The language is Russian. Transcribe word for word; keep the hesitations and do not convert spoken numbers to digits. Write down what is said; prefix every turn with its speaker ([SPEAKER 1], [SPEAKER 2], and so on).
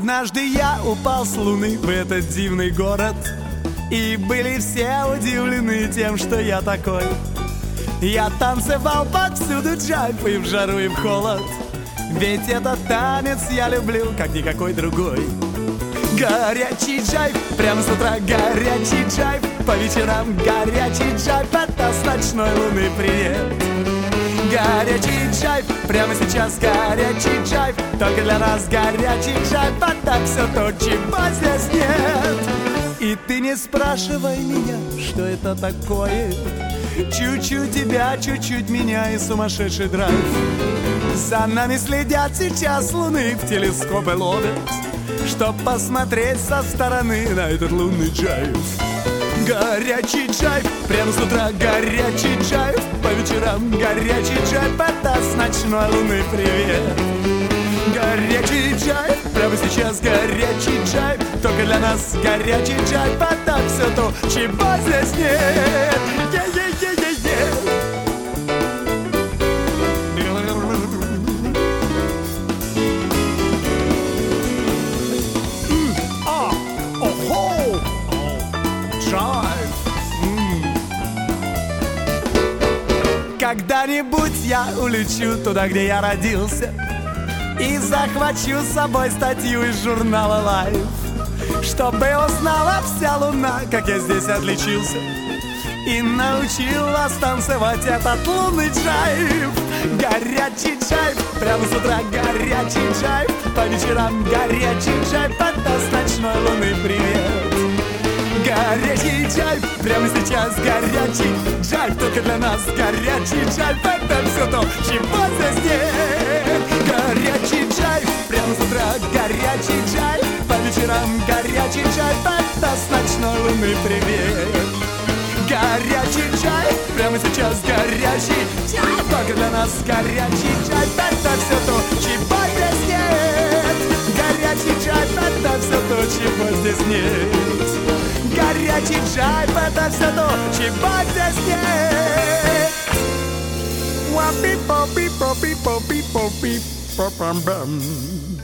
[SPEAKER 1] Однажды я упал с луны в этот дивный город, и были все удивлены тем, что я такой. Я танцевал повсюду джайв, и в жару, и в холод, ведь этот танец я люблю, как никакой другой. Горячий джайв, прямо с утра горячий джайв, по вечерам горячий джайв, это с ночной луны привет. Горячий джайв, прямо сейчас горячий джайв, только для нас горячий джайв, это все то, чего здесь нет. И ты не спрашивай меня, что это такое, чуть-чуть тебя, чуть-чуть меня и сумасшедший драйв. За нами следят сейчас луны, в телескопы ловят, чтоб посмотреть со стороны на этот лунный джайв. Горячий джайв, прямо с утра горячий джайв, по вечерам горячий джайв, это с ночной луны привет. Горячий джайв, прямо сейчас горячий джайв, только для нас горячий джайв, это все то, чего здесь нет. Е-е-е-е-е. Когда-нибудь я улечу туда, где я родился, и захвачу с собой статью из журнала Life, чтобы узнала вся луна, как я здесь отличился, и научил вас танцевать этот лунный джайв. Горячий джайв, прямо с утра горячий джайв, по вечерам горячий джайв, это с ночной луны привет. Горячий джайв, прямо сейчас горячий джайв, только для нас горячий джайв, это все то, чего здесь нет. Горячий джайв, прямо с утра горячий джайв, по вечерам горячий джайв, это с ночной луны привет. Горячий джайв, прямо сейчас горячий джайв, только для нас горячий джайв, это все то, чего здесь нет. Горячий джайв, это все то, чего здесь нет. Горячий джайв, это все то, чего здесь нет. Ва-пи-по-пи-по-пи-по-пи-по-пи-по-пам-бам.